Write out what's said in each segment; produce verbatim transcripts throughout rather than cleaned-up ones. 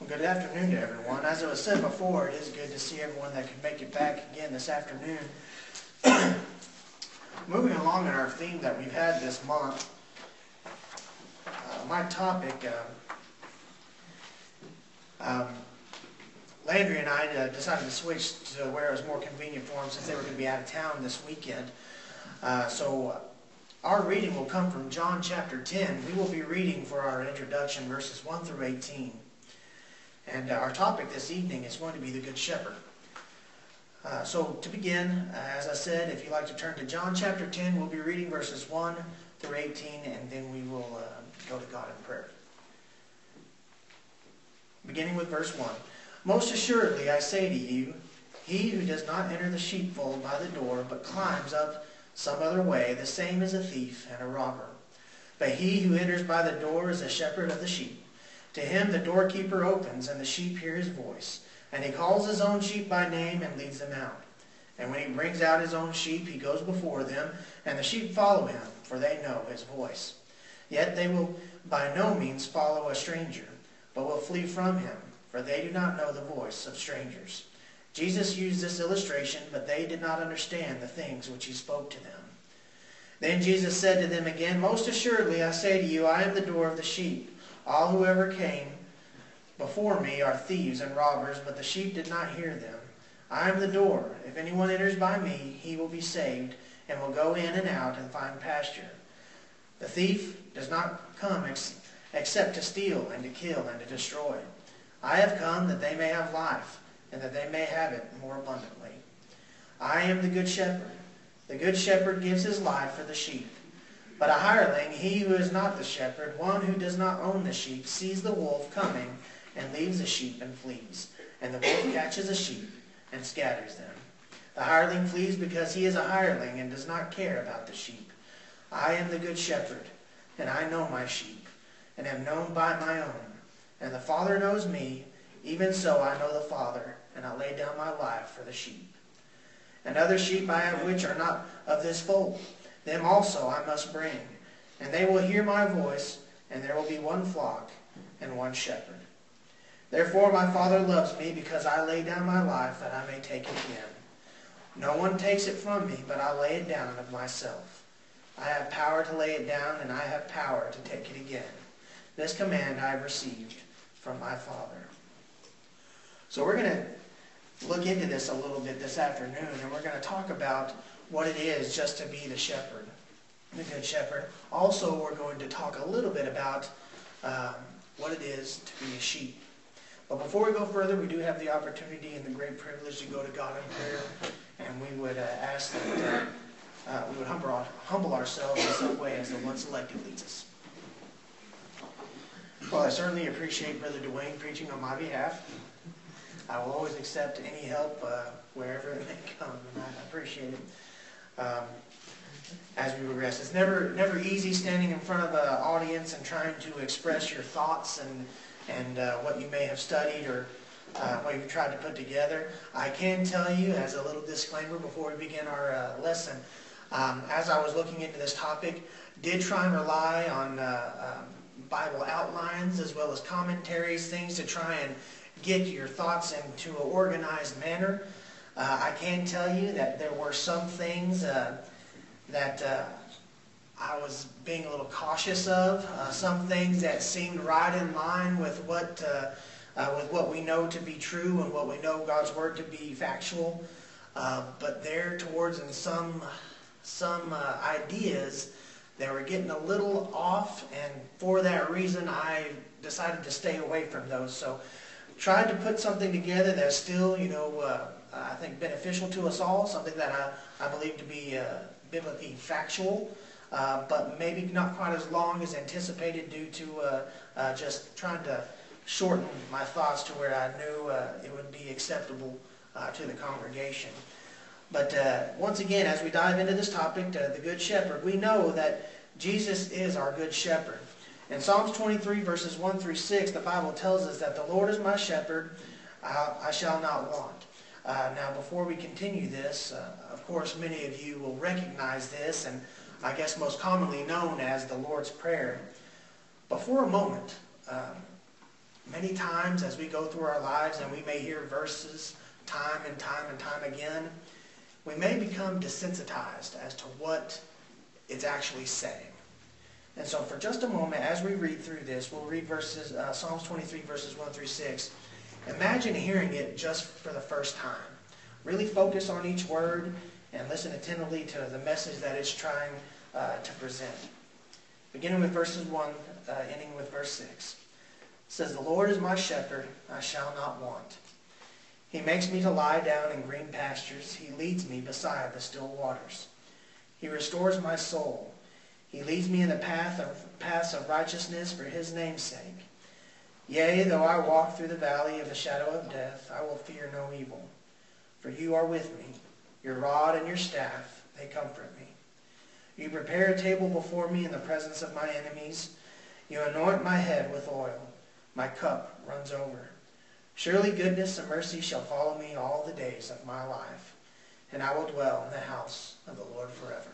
Good afternoon to everyone. As it was said before, it is good to see everyone that could make it back again this afternoon. Moving along in our theme that we've had this month, uh, my topic, um, um, Landry and I uh, decided to switch to where it was more convenient for them since they were going to be out of town this weekend. Uh, so uh, our reading will come from John chapter ten. We will be reading for our introduction verses one through eighteen. And uh, our topic this evening is going to be the Good Shepherd. Uh, so to begin, uh, as I said, if you'd like to turn to John chapter ten, we'll be reading verses one through eighteen, and then we will uh, go to God in prayer. Beginning with verse one. Most assuredly I say to you, he who does not enter the sheepfold by the door, but climbs up some other way, the same is a thief and a robber. But he who enters by the door is a shepherd of the sheep. To him the doorkeeper opens, and the sheep hear his voice. And he calls his own sheep by name and leads them out. And when he brings out his own sheep, he goes before them, and the sheep follow him, for they know his voice. Yet they will by no means follow a stranger, but will flee from him, for they do not know the voice of strangers. Jesus used this illustration, but they did not understand the things which he spoke to them. Then Jesus said to them again, Most assuredly I say to you, I am the door of the sheep. All who ever came before me are thieves and robbers, but the sheep did not hear them. I am the door. If anyone enters by me, he will be saved, and will go in and out and find pasture. The thief does not come ex- except to steal and to kill and to destroy. I have come that they may have life, and that they may have it more abundantly. I am the good shepherd. The good shepherd gives his life for the sheep. But a hireling, he who is not the shepherd, one who does not own the sheep, sees the wolf coming, and leaves the sheep and flees. And the wolf catches the sheep and scatters them. The hireling flees because he is a hireling and does not care about the sheep. I am the good shepherd, and I know my sheep, and am known by my own. And the Father knows me, even so I know the Father, and I lay down my life for the sheep. And other sheep I have which are not of this fold. Them also I must bring, and they will hear my voice, and there will be one flock and one shepherd. Therefore my Father loves me, because I lay down my life that I may take it again. No one takes it from me, but I lay it down of myself. I have power to lay it down, and I have power to take it again. This command I have received from my Father. So we're going to look into this a little bit this afternoon, and we're going to talk about what it is just to be the shepherd, the good shepherd. Also, we're going to talk a little bit about um, what it is to be a sheep. But before we go further, we do have the opportunity and the great privilege to go to God in prayer, and we would uh, ask that uh, uh, we would humble, humble ourselves in some way as the one selected leads us. Well, I certainly appreciate Brother Dwayne preaching on my behalf. I will always accept any help uh, wherever it may come, and I appreciate it. Um, as we progress, it's never never easy standing in front of an audience and trying to express your thoughts and and uh, what you may have studied or uh, what you've tried to put together. I can tell you, as a little disclaimer before we begin our uh, lesson, um, as I was looking into this topic, did try and rely on uh, um, Bible outlines as well as commentaries, things to try and get your thoughts into an organized manner. Uh, I can tell you that there were some things uh, that uh, I was being a little cautious of. Uh, some things that seemed right in line with what uh, uh, with what we know to be true and what we know God's Word to be factual. Uh, but there, towards in some some uh, ideas, they were getting a little off, and for that reason, I decided to stay away from those. So, tried to put something together that's still, you know. Uh, I think beneficial to us all, something that I, I believe to be uh, biblically factual, uh, but maybe not quite as long as anticipated due to uh, uh, just trying to shorten my thoughts to where I knew uh, it would be acceptable uh, to the congregation. But uh, once again, as we dive into this topic, uh, the Good Shepherd, we know that Jesus is our Good Shepherd. In Psalms twenty-three, verses one through six, the Bible tells us that the Lord is my shepherd, I, I shall not want. Uh, now, before we continue this, uh, of course, many of you will recognize this, and I guess most commonly known as the Lord's Prayer. But for a moment, um, many times as we go through our lives and we may hear verses time and time and time again, we may become desensitized as to what it's actually saying. And so for just a moment, as we read through this, we'll read verses, uh, Psalms twenty-three, verses one through six. Imagine hearing it just for the first time. Really focus on each word and listen attentively to the message that it's trying uh, to present. Beginning with verses one, uh, ending with verse six. It says, "The Lord is my shepherd, I shall not want. He makes me to lie down in green pastures. He leads me beside the still waters. He restores my soul. He leads me in the path of, paths of righteousness for his name's sake. Yea, though I walk through the valley of the shadow of death, I will fear no evil. For you are with me. Your rod and your staff, they comfort me. You prepare a table before me in the presence of my enemies. You anoint my head with oil. My cup runs over. Surely goodness and mercy shall follow me all the days of my life, and I will dwell in the house of the Lord forever."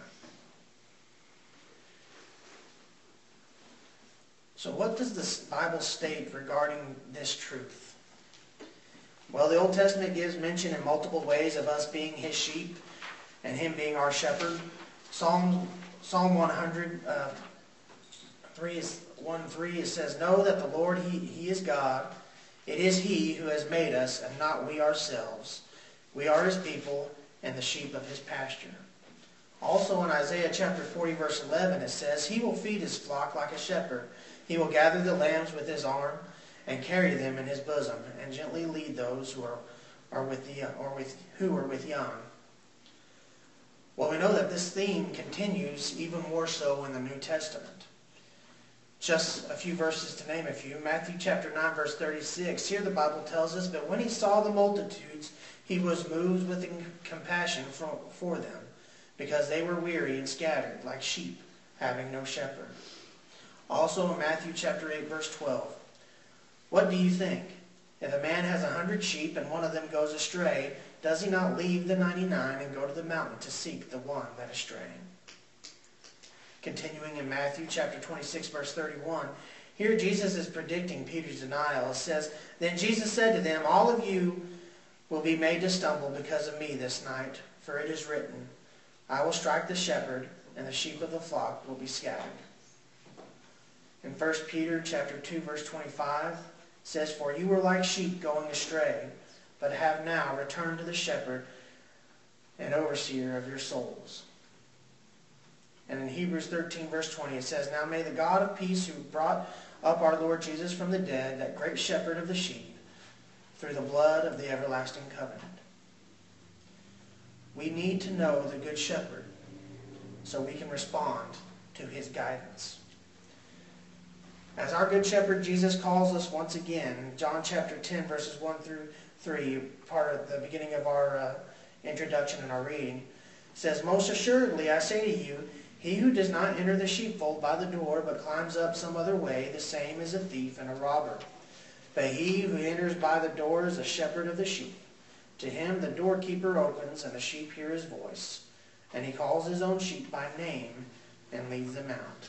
So what does the Bible state regarding this truth? Well, the Old Testament gives mention in multiple ways of us being his sheep and him being our shepherd. Psalm, Psalm one hundred, uh, three is, one three, it says, "Know that the Lord, he, he is God. It is he who has made us, and not we ourselves. We are his people, and the sheep of his pasture." Also in Isaiah chapter forty, verse eleven, it says, "He will feed his flock like a shepherd. He will gather the lambs with his arm, and carry them in his bosom, and gently lead those who are, are with the or with who are with young." Well, we know that this theme continues even more so in the New Testament. Just a few verses to name a few. Matthew chapter nine, verse thirty-six. Here the Bible tells us, "But when he saw the multitudes, he was moved with compassion for, for them, because they were weary and scattered, like sheep having no shepherd." Also in Matthew chapter eight, verse twelve. "What do you think? If a man has a hundred sheep and one of them goes astray, does he not leave the ninety-nine and go to the mountain to seek the one that is straying?" Continuing in Matthew chapter twenty-six, verse thirty-one, here Jesus is predicting Peter's denial. It says, "Then Jesus said to them, All of you will be made to stumble because of me this night, for it is written, I will strike the shepherd, and the sheep of the flock will be scattered." In First Peter chapter two, verse twenty-five, it says, "For you were like sheep going astray, but have now returned to the shepherd and overseer of your souls." And in Hebrews thirteen, verse twenty, it says, "Now may the God of peace, who brought up our Lord Jesus from the dead, that great shepherd of the sheep, through the blood of the everlasting covenant." We need to know the good shepherd so we can respond to his guidance. As our good shepherd, Jesus calls us once again, John chapter ten, verses one through three, part of the beginning of our uh, introduction and our reading, says, "Most assuredly I say to you, he who does not enter the sheepfold by the door, but climbs up some other way, the same is a thief and a robber. But he who enters by the door is the shepherd of the sheep. To him the doorkeeper opens, and the sheep hear his voice, and he calls his own sheep by name and leads them out."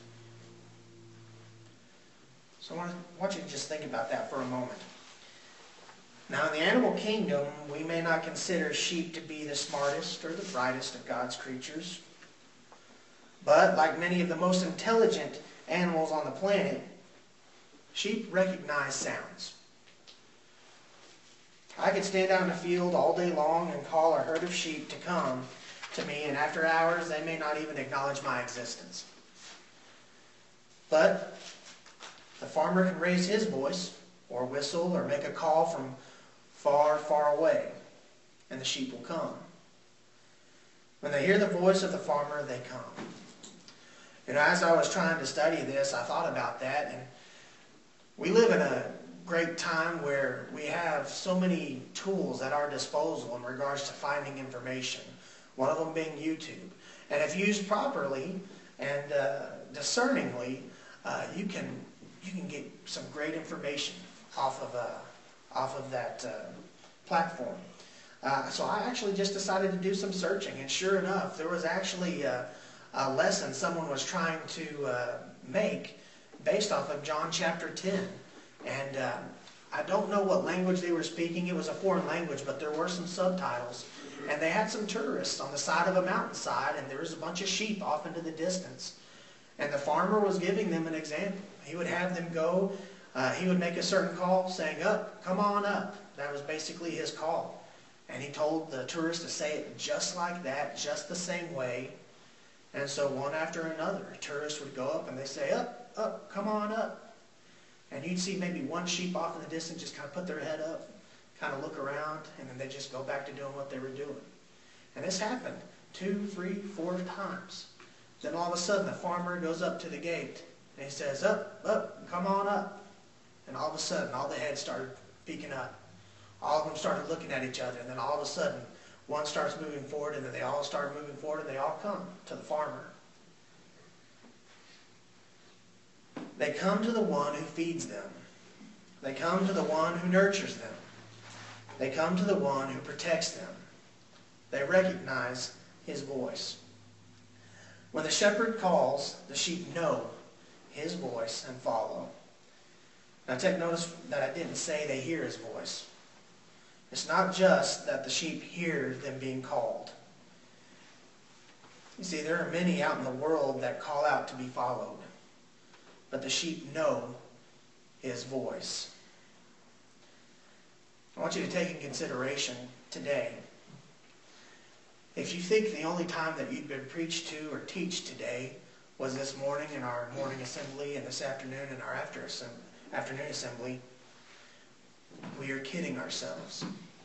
So I want you to just think about that for a moment. Now, in the animal kingdom, we may not consider sheep to be the smartest or the brightest of God's creatures. But, like many of the most intelligent animals on the planet, sheep recognize sounds. I could stand out in the field all day long and call a herd of sheep to come to me, and after hours they may not even acknowledge my existence. But the farmer can raise his voice, or whistle, or make a call from far, far away, and the sheep will come. When they hear the voice of the farmer, they come. You know, as I was trying to study this, I thought about that, and we live in a great time where we have so many tools at our disposal in regards to finding information, one of them being YouTube. And if used properly and uh, discerningly, uh, you can you can get some great information off of uh, off of that uh, platform. Uh, so I actually just decided to do some searching, and sure enough, there was actually a, a lesson someone was trying to uh, make based off of John chapter ten. And uh, I don't know what language they were speaking. It was a foreign language, but there were some subtitles. And they had some tourists on the side of a mountainside, and there was a bunch of sheep off into the distance. And the farmer was giving them an example. He would have them go, uh, he would make a certain call saying, up, come on up. That was basically his call. And he told the tourists to say it just like that, just the same way. And so one after another, tourists would go up and they say, up, up, come on up. And you'd see maybe one sheep off in the distance just kind of put their head up, kind of look around, and then they just go back to doing what they were doing. And this happened two, three, four times. Then all of a sudden the farmer goes up to the gate and he says, up, up, come on up. And all of a sudden all the heads started peeking up. All of them started looking at each other, and then all of a sudden one starts moving forward, and then they all start moving forward, and they all come to the farmer. They come to the one who feeds them. They come to the one who nurtures them. They come to the one who protects them. They recognize his voice. When the shepherd calls, the sheep know his voice and follow. Now take notice that I didn't say they hear his voice. It's not just that the sheep hear them being called. You see, there are many out in the world that call out to be followed. But the sheep know his voice. I want you to take in consideration today, if you think the only time that you've been preached to or teach today was this morning in our morning assembly and this afternoon in our after assembly, afternoon assembly, we are kidding ourselves.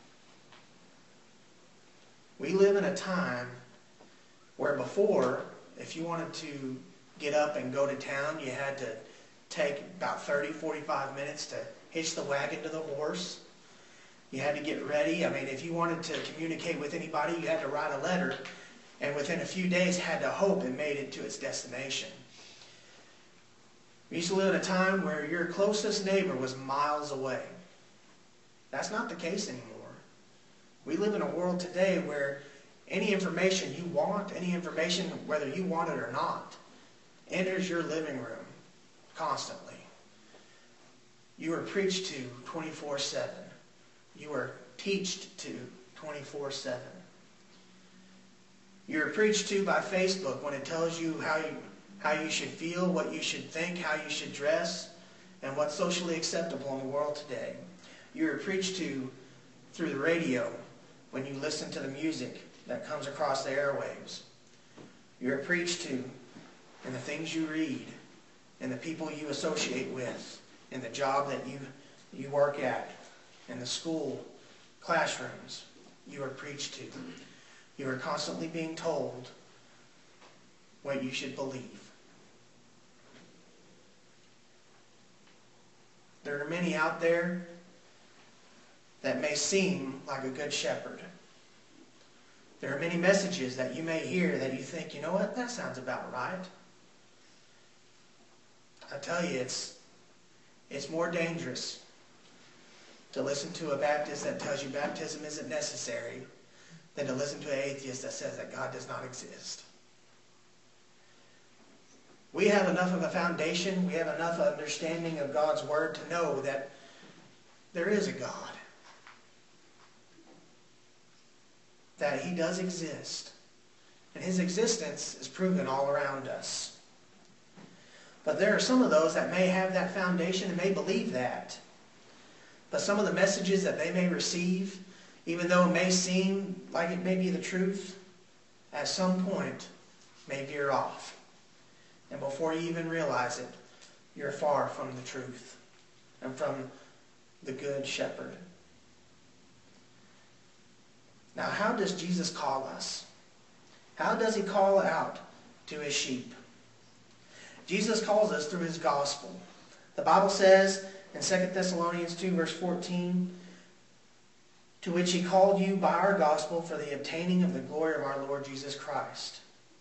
We live in a time where before, if you wanted to get up and go to town, you had to take about thirty, forty-five minutes to hitch the wagon to the horse. You had to get ready. I mean, if you wanted to communicate with anybody, you had to write a letter, and within a few days had to hope it made it to its destination. We used to live in a time where your closest neighbor was miles away. That's not the case anymore. We live in a world today where any information you want, any information, whether you want it or not, enters your living room constantly. You are preached to twenty-four seven. You are taught to twenty-four seven. You are preached to by Facebook when it tells you how you how you should feel, what you should think, how you should dress, and what's socially acceptable in the world today. You are preached to through the radio when you listen to the music that comes across the airwaves. You are preached to in the things you read, in the people you associate with, in the job that you, you work at, in the school classrooms. You are preached to. You are constantly being told what you should believe. There are many out there that may seem like a good shepherd. There are many messages that you may hear that you think, you know what, that sounds about right. I tell you, it's, it's more dangerous to listen to a Baptist that tells you baptism isn't necessary than to listen to an atheist that says that God does not exist. We have enough of a foundation, we have enough understanding of God's Word to know that there is a God. That He does exist. And His existence is proven all around us. But there are some of those that may have that foundation and may believe that. But some of the messages that they may receive, even though it may seem like it may be the truth, at some point may veer off. And before you even realize it, you're far from the truth and from the Good Shepherd. Now, how does Jesus call us? How does He call out to His sheep? Jesus calls us through His gospel. The Bible says in Second Thessalonians two, verse fourteen, to which He called you by our gospel for the obtaining of the glory of our Lord Jesus Christ.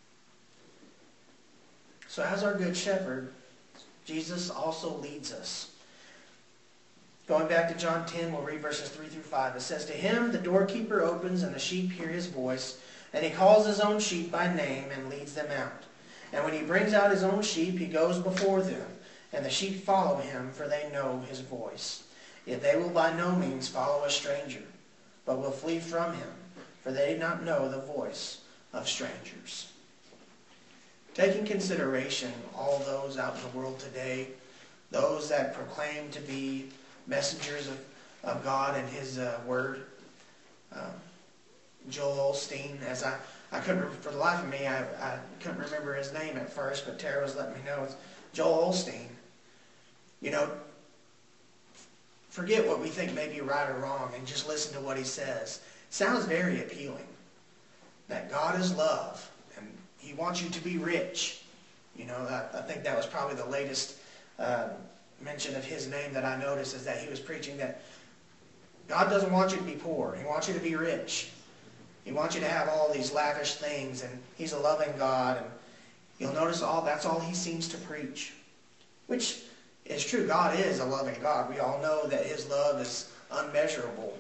So as our Good Shepherd, Jesus also leads us. Going back to John ten, we'll read verses three through five. It says, to Him the doorkeeper opens, and the sheep hear His voice, and He calls His own sheep by name and leads them out. And when He brings out His own sheep, He goes before them, and the sheep follow Him, for they know His voice. Yet they will by no means follow a stranger, but will flee from him, for they do not know the voice of strangers. Taking consideration all those out in the world today, those that proclaim to be messengers of, of God and His uh, Word, um, Joel Osteen, as I, I couldn't, for the life of me, I, I couldn't remember his name at first, but Tara was letting me know it's Joel Osteen. You know, forget what we think may be right or wrong and just listen to what he says. It sounds very appealing. That God is love and He wants you to be rich. You know, I, I think that was probably the latest uh, mention of his name that I noticed, is that he was preaching that God doesn't want you to be poor. He wants you to be rich. He wants you to have all these lavish things, and He's a loving God. And you'll notice all that's all he seems to preach, which is true. God is a loving God. We all know that His love is unmeasurable.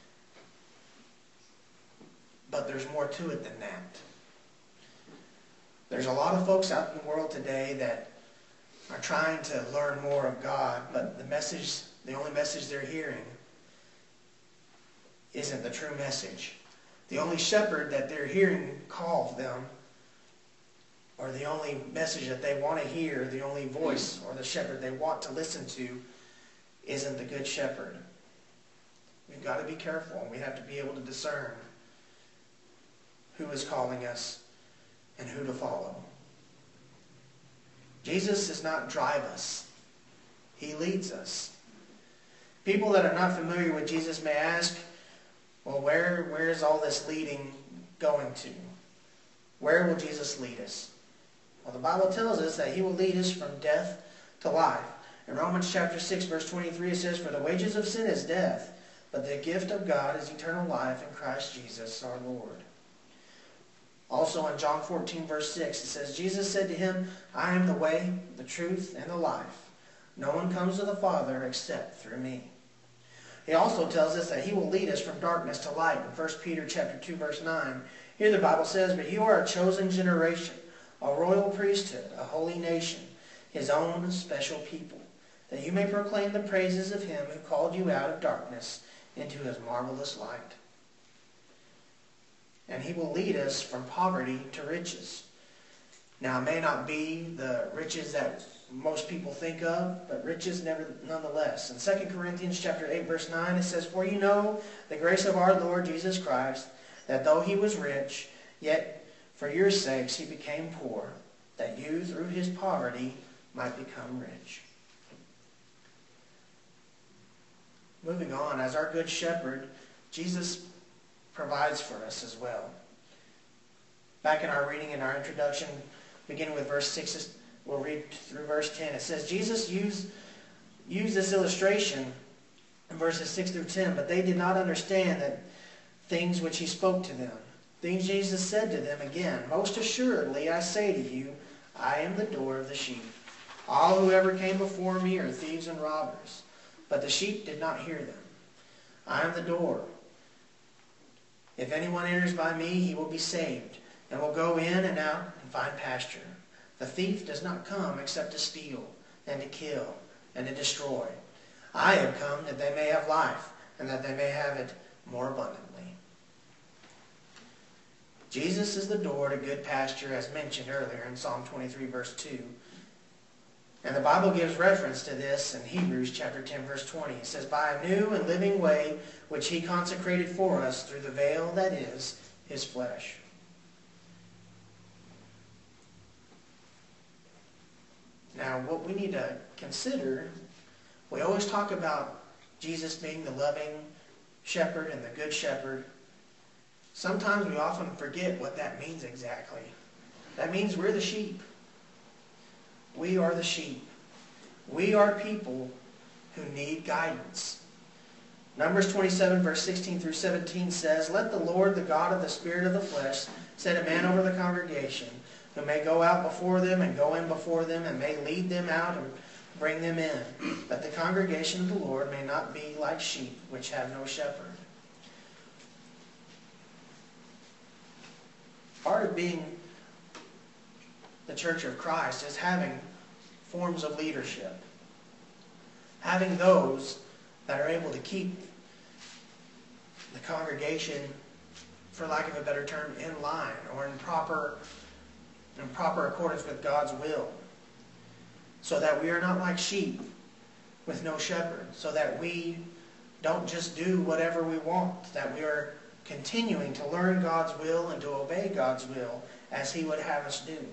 But there's more to it than that. There's a lot of folks out in the world today that are trying to learn more of God, but the message, the only message they're hearing isn't the true message. The only shepherd that they're hearing call them, or the only message that they want to hear, the only voice or the shepherd they want to listen to, isn't the good shepherd. We've got to be careful. We have to be able to discern who is calling us and who to follow. Jesus does not drive us. He leads us. People that are not familiar with Jesus may ask, well, where, where is all this leading going to? Where will Jesus lead us? Well, the Bible tells us that He will lead us from death to life. In Romans chapter six, verse twenty-three, it says, "For the wages of sin is death, but the gift of God is eternal life in Christ Jesus our Lord." Also in John fourteen, verse six, it says, "Jesus said to him, I am the way, the truth, and the life. No one comes to the Father except through me." He also tells us that He will lead us from darkness to light in First Peter chapter two, verse nine. Here the Bible says, "But you are a chosen generation, a royal priesthood, a holy nation, His own special people, that you may proclaim the praises of Him who called you out of darkness into His marvelous light." And He will lead us from poverty to riches. Now, it may not be the riches that most people think of, but riches never, nonetheless. In Second Corinthians chapter eight, verse nine, it says, "For you know the grace of our Lord Jesus Christ, that though He was rich, yet for your sakes He became poor, that you through His poverty might become rich." Moving on, as our good shepherd, Jesus provides for us as well. Back in our reading in our introduction, beginning with verse six, we'll read through verse ten. It says, Jesus used, used this illustration in verses six through ten, but they did not understand that things which He spoke to them. Things Jesus said to them again, "Most assuredly I say to you, I am the door of the sheep. All who ever came before me are thieves and robbers, but the sheep did not hear them. I am the door. If anyone enters by me, he will be saved, and will go in and out and find pasture. The thief does not come except to steal, and to kill, and to destroy. I have come that they may have life, and that they may have it more abundantly." Jesus is the door to good pasture, as mentioned earlier in Psalm twenty-three, verse two. And the Bible gives reference to this in Hebrews chapter ten, verse twenty. It says, "By a new and living way, which He consecrated for us through the veil that is His flesh." Now, what we need to consider, we always talk about Jesus being the loving shepherd and the good shepherd. Sometimes we often forget what that means exactly. That means we're the sheep. We are the sheep. We are people who need guidance. Numbers twenty-seven, verse sixteen through seventeen says, "Let the Lord, the God of the spirit of the flesh, set a man over the congregation, who may go out before them and go in before them, and may lead them out and bring them in, that the congregation of the Lord may not be like sheep which have no shepherd." Part of being the Church of Christ is having forms of leadership. Having those that are able to keep the congregation, for lack of a better term, in line or in proper, in proper accordance with God's will. So that we are not like sheep with no shepherd. So that we don't just do whatever we want. That we are continuing to learn God's will and to obey God's will as He would have us do.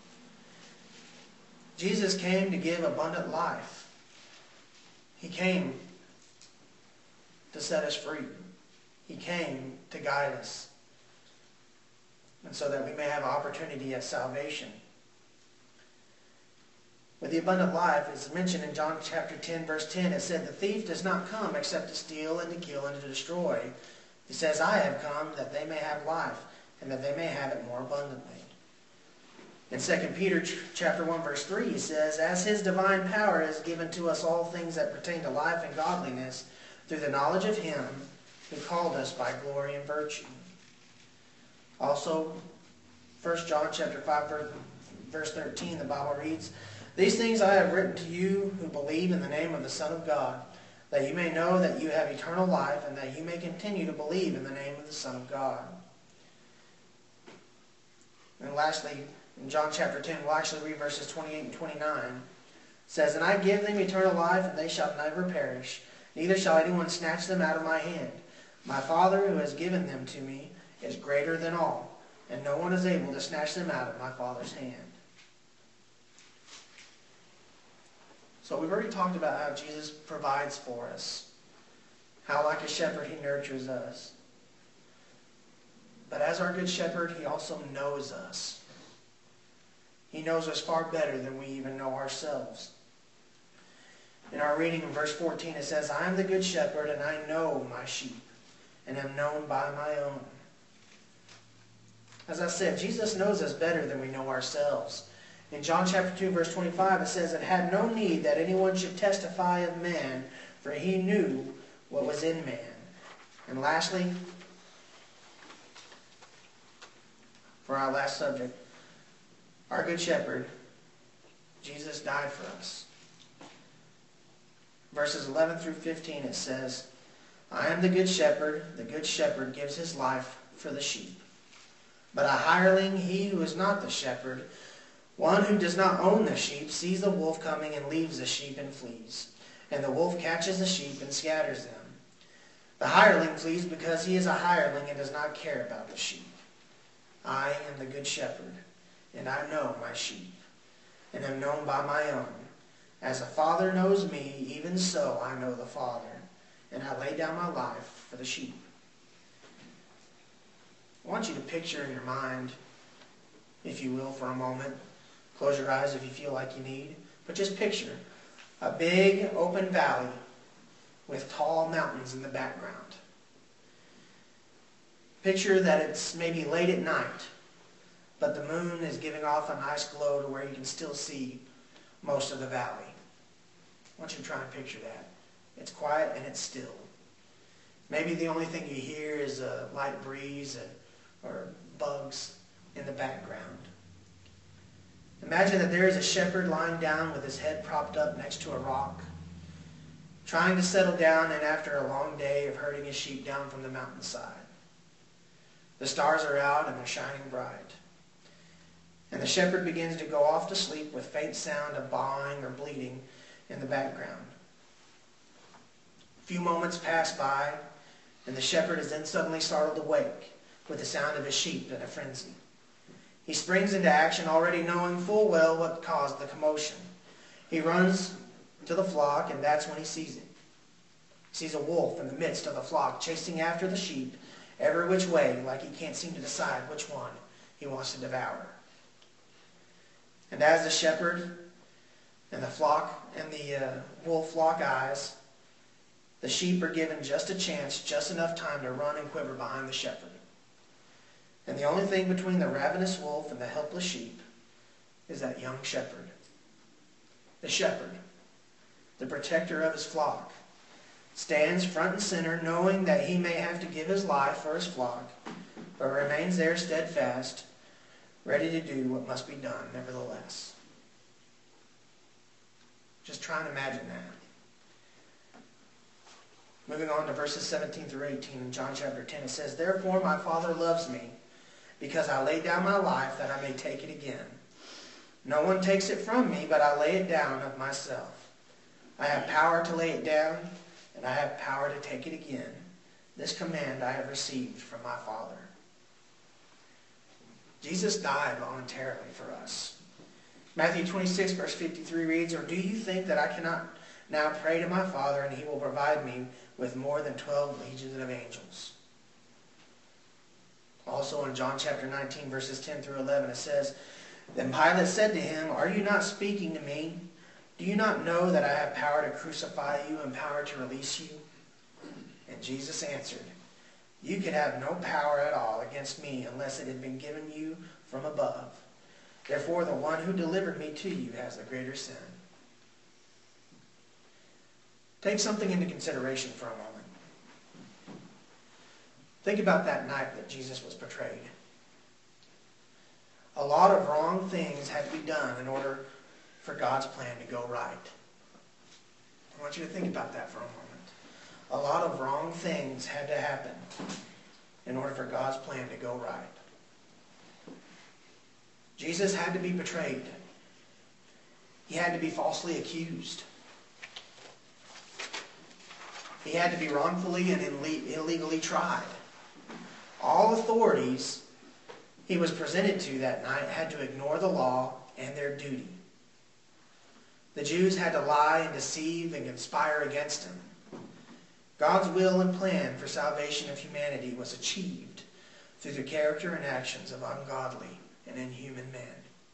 Jesus came to give abundant life. He came to set us free. He came to guide us. And so that we may have opportunity at salvation. With the abundant life, as mentioned in John chapter ten, verse ten, it said, the thief does not come except to steal and to kill and to destroy. He says, I have come that they may have life, and that they may have it more abundantly. In Second Peter chapter one, verse three, he says, as His divine power has given to us all things that pertain to life and godliness, through the knowledge of Him who called us by glory and virtue. Also, First John chapter five, verse thirteen, the Bible reads, these things I have written to you who believe in the name of the Son of God, that you may know that you have eternal life, and that you may continue to believe in the name of the Son of God. And lastly, in John chapter ten, we'll actually read verses twenty-eight and twenty-nine. It says, and I give them eternal life, and they shall never perish, neither shall anyone snatch them out of my hand. My Father who has given them to me is greater than all, and no one is able to snatch them out of my Father's hand. So we've already talked about how Jesus provides for us, how like a shepherd He nurtures us. But as our good shepherd, He also knows us. He knows us far better than we even know ourselves. In our reading in verse fourteen, it says, I am the good shepherd, and I know my sheep, and am known by my own. As I said, Jesus knows us better than we know ourselves. In John chapter two, verse twenty-five, it says, it had no need that anyone should testify of man, for He knew what was in man. And lastly, for our last subject, our good shepherd, Jesus died for us. Verses eleven through fifteen, it says, I am the good shepherd. The good shepherd gives his life for the sheep. But a hireling, he who is not the shepherd, one who does not own the sheep, sees the wolf coming and leaves the sheep and flees. And the wolf catches the sheep and scatters them. The hireling flees because he is a hireling and does not care about the sheep. I am the good shepherd, and I know my sheep, and am known by my own. As the Father knows me, even so I know the Father, and I lay down my life for the sheep. I want you to picture in your mind, if you will, for a moment. Close your eyes if you feel like you need. But just picture a big open valley with tall mountains in the background. Picture that it's maybe late at night, but the moon is giving off a nice glow to where you can still see most of the valley. I want you to try and picture that. It's quiet and it's still. Maybe the only thing you hear is a light breeze or bugs in the background. Imagine that there is a shepherd lying down with his head propped up next to a rock, trying to settle down, and after a long day of herding his sheep down from the mountainside. The stars are out and they're shining bright. And the shepherd begins to go off to sleep with faint sound of bawing or bleating in the background. A few moments pass by, and the shepherd is then suddenly startled awake with the sound of his sheep in a frenzy. He springs into action, already knowing full well what caused the commotion. He runs to the flock, and that's when he sees it. He sees a wolf in the midst of the flock, chasing after the sheep every which way, like he can't seem to decide which one he wants to devour. And as the shepherd and the flock and the uh, wolf lock eyes, the sheep are given just a chance, just enough time to run and quiver behind the shepherd. And the only thing between the ravenous wolf and the helpless sheep is that young shepherd. The shepherd, the protector of his flock, stands front and center, knowing that he may have to give his life for his flock, but remains there steadfast, ready to do what must be done nevertheless. Just try and imagine that. Moving on to verses seventeen through eighteen in John chapter ten, it says, "Therefore my Father loves me, because I laid down my life that I may take it again. No one takes it from me, but I lay it down of myself. I have power to lay it down, and I have power to take it again. This command I have received from my Father." Jesus died voluntarily for us. Matthew twenty-six, verse fifty-three reads, "Or do you think that I cannot now pray to my Father, and he will provide me with more than twelve legions of angels?" Also in John chapter nineteen, verses ten through eleven, it says, "Then Pilate said to him, 'Are you not speaking to me? Do you not know that I have power to crucify you and power to release you?' And Jesus answered, 'You could have no power at all against me unless it had been given you from above. Therefore the one who delivered me to you has the greater sin.'" Take something into consideration for a moment. Think about that night that Jesus was betrayed. A lot of wrong things had to be done in order for God's plan to go right. I want you to think about that for a moment. A lot of wrong things had to happen in order for God's plan to go right. Jesus had to be betrayed. He had to be falsely accused. He had to be wrongfully and illegally tried. All authorities he was presented to that night had to ignore the law and their duty. The Jews had to lie and deceive and conspire against him. God's will and plan for salvation of humanity was achieved through the character and actions of ungodly and inhuman men.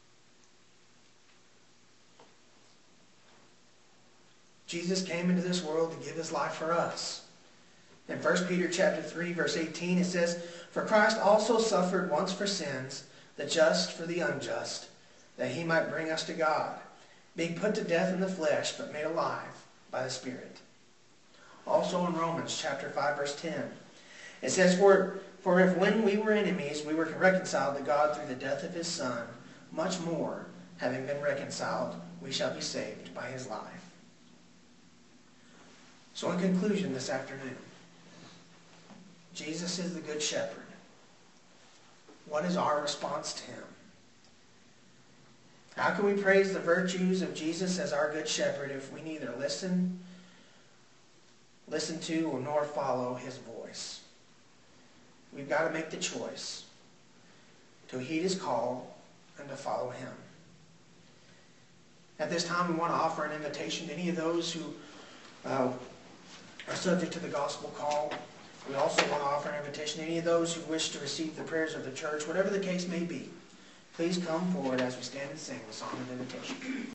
Jesus came into this world to give his life for us. In First Peter chapter three, verse eighteen, it says, "For Christ also suffered once for sins, the just for the unjust, that he might bring us to God, being put to death in the flesh, but made alive by the Spirit." Also in Romans chapter five, verse ten, it says, For, for if when we were enemies, we were reconciled to God through the death of his Son, much more, having been reconciled, we shall be saved by his life. So in conclusion this afternoon, Jesus is the Good Shepherd. What is our response to him? How can we praise the virtues of Jesus as our Good Shepherd if we neither listen, listen to, nor follow his voice? We've got to make the choice to heed his call and to follow him. At this time, we want to offer an invitation to any of those who uh, are subject to the gospel call. We also want to offer an invitation to any of those who wish to receive the prayers of the church, whatever the case may be. Please come forward as we stand and sing the song of invitation.